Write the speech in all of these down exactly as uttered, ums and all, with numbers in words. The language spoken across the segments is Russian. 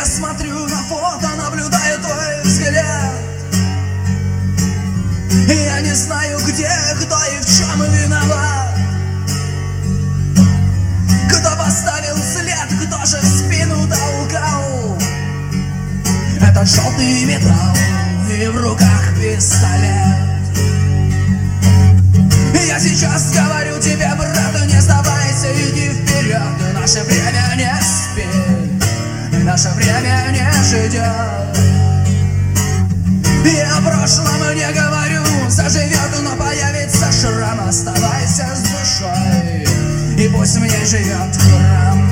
Я смотрю на фото, наблюдаю твой взгляд. Я не знаю, где, кто и в чем виноват. Кто поставил след, кто же в спину толкал этот желтый металл и в руках пистолет. Я сейчас говорю тебе, брат, не сдавайся, иди вперед. Наше время не спит, наше время не ждет. Я о прошлом не говорю, заживет, но появится шрам. Оставайся с душой, и пусть мне живет храм.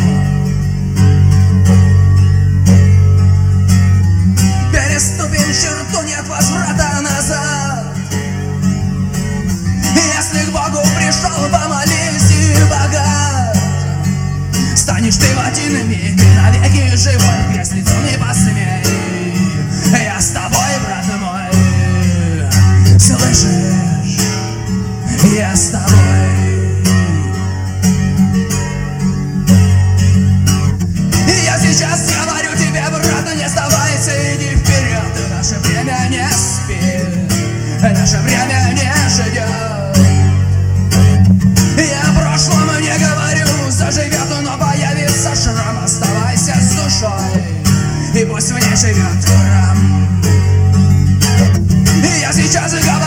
Переступим черту, нет возврата назад. Если к Богу пришел, помолись и богат. Станешь ты в один миг и навеки живой, грязь лицом не посмей. Я с тобой, брат мой, слышишь? Я с тобой. Я сейчас говорю тебе, брат, не сдавайся, иди вперед. Наше время не спит, наше время не ждет. Я о прошлом не говорю, заживет, но появится шрам. Оставайся с душой, и пусть в ней живет храм. Я сейчас говорю.